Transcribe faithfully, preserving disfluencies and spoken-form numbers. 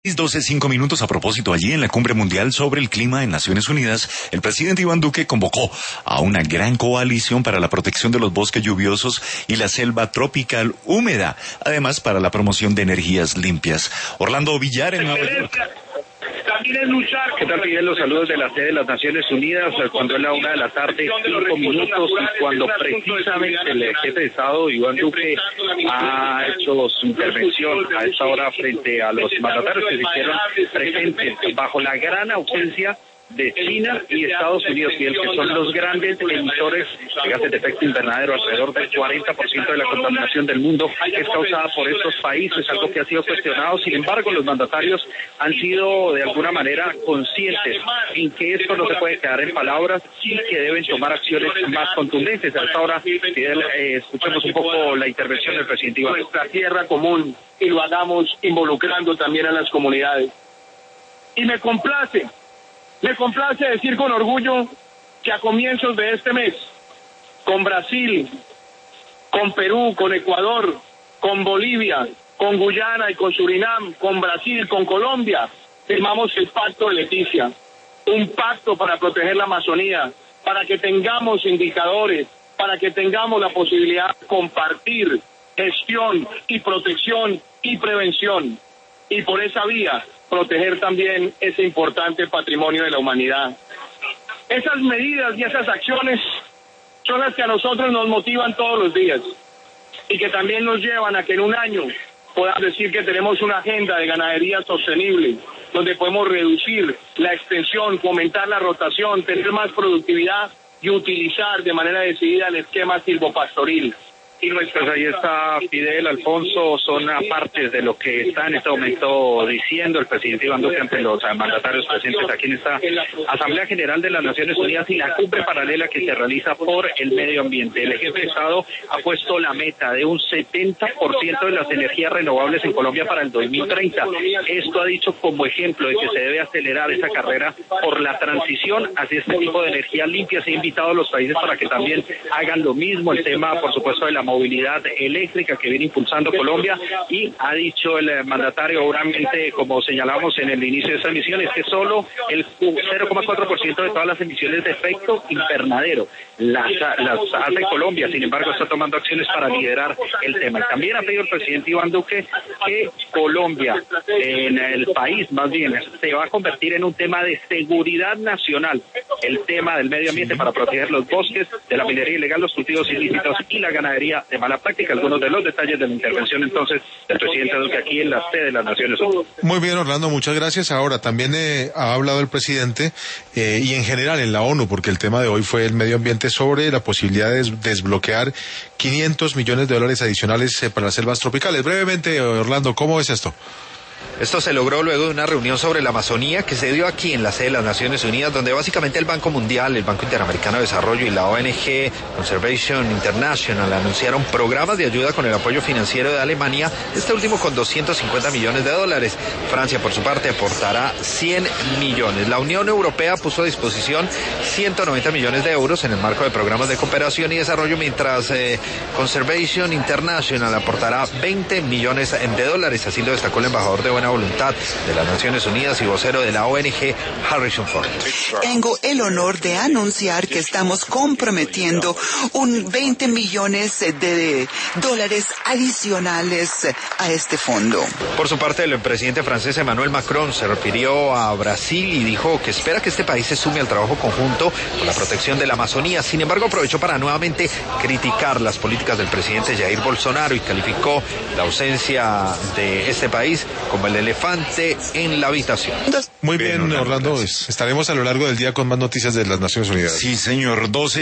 doce, cinco minutos. A propósito, allí en la Cumbre Mundial sobre el Clima en Naciones Unidas, el presidente Iván Duque convocó a una gran coalición para la protección de los bosques lluviosos y la selva tropical húmeda, además para la promoción de energías limpias. Orlando Villar en Nueva York. También es luchar. ¿Qué tal, Miguel? Los saludos de la sede de las Naciones Unidas, cuando es la una de la tarde, cinco minutos, y cuando precisamente el jefe de Estado, Iván Duque, ha hecho su intervención a esta hora frente a los mandatarios que se hicieron presentes bajo la gran ausencia de China y Estados Unidos, y el que son los grandes emisores de gases de efecto invernadero. Alrededor del cuarenta por ciento de la contaminación del mundo es causada por estos países, algo que ha sido cuestionado. Sin embargo, los mandatarios han sido de alguna manera conscientes en que esto no se puede quedar en palabras y que deben tomar acciones más contundentes. A esta hora, Fidel, eh, escuchemos un poco la intervención del presidente Iván. Nuestra tierra común, y lo hagamos involucrando también a las comunidades. Y me complace Me complace decir con orgullo que a comienzos de este mes, con Brasil, con Perú, con Ecuador, con Bolivia, con Guyana y con Surinam, con Brasil, con Colombia, firmamos el Pacto de Leticia, un pacto para proteger la Amazonía, para que tengamos indicadores, para que tengamos la posibilidad de compartir gestión y protección y prevención, y por esa vía proteger también ese importante patrimonio de la humanidad. Esas medidas y esas acciones son las que a nosotros nos motivan todos los días y que también nos llevan a que en un año podamos decir que tenemos una agenda de ganadería sostenible, donde podemos reducir la extensión, fomentar la rotación, tener más productividad y utilizar de manera decidida el esquema silvopastoril. Y nuestros, ahí está Fidel, Alfonso, son partes de lo que está en este momento diciendo el presidente Iván Duque ante los mandatarios presentes aquí en esta Asamblea General de las Naciones Unidas y la cumbre paralela que se realiza por el medio ambiente. El jefe de Estado ha puesto la meta de un setenta por ciento de las energías renovables en Colombia para el dos mil treinta. Esto ha dicho como ejemplo de que se debe acelerar esa carrera por la transición hacia este tipo de energías limpias. He invitado a los países para que también hagan lo mismo. El tema, por supuesto, de la movilidad eléctrica que viene impulsando Colombia, y ha dicho el mandatario, obviamente, como señalamos en el inicio de esta emisión, es que solo el cero coma cuatro por ciento de todas las emisiones de efecto invernadero las, las hace Colombia. Sin embargo, está tomando acciones para liderar el tema. Y también ha pedido el presidente Iván Duque que Colombia, en el país más bien, se va a convertir en un tema de seguridad nacional, el tema del medio ambiente, para proteger los bosques de la minería ilegal, los cultivos ilícitos y la ganadería de mala práctica. Algunos de los detalles de la intervención entonces del presidente Duque aquí en la sede de las Naciones Unidas. Muy bien, Orlando, muchas gracias. Ahora también eh, ha hablado el presidente eh, y en general en la ONU, porque el tema de hoy fue el medio ambiente, sobre la posibilidad de des- desbloquear quinientos millones de dólares adicionales eh, para las selvas tropicales. Brevemente, Orlando, ¿cómo es esto? Esto se logró luego de una reunión sobre la Amazonía que se dio aquí en la sede de las Naciones Unidas, donde básicamente el Banco Mundial, el Banco Interamericano de Desarrollo y la O N G Conservation International anunciaron programas de ayuda con el apoyo financiero de Alemania, este último con doscientos cincuenta millones de dólares. Francia, por su parte, aportará cien millones. La Unión Europea puso a disposición ciento noventa millones de euros en el marco de programas de cooperación y desarrollo, mientras eh, Conservation International aportará veinte millones de dólares. Así lo destacó el embajador de Buena Voluntad de las Naciones Unidas y vocero de la O N G, Harrison Ford. Tengo el honor de anunciar que estamos comprometiendo un veinte millones de dólares adicionales a este fondo. Por su parte, el presidente francés Emmanuel Macron se refirió a Brasil y dijo que espera que este país se sume al trabajo conjunto con la protección de la Amazonía. Sin embargo, aprovechó para nuevamente criticar las políticas del presidente Jair Bolsonaro y calificó la ausencia de este país como el elefante en la habitación. Muy bien, Orlando, estaremos a lo largo del día con más noticias de las Naciones Unidas. Sí, señor. doce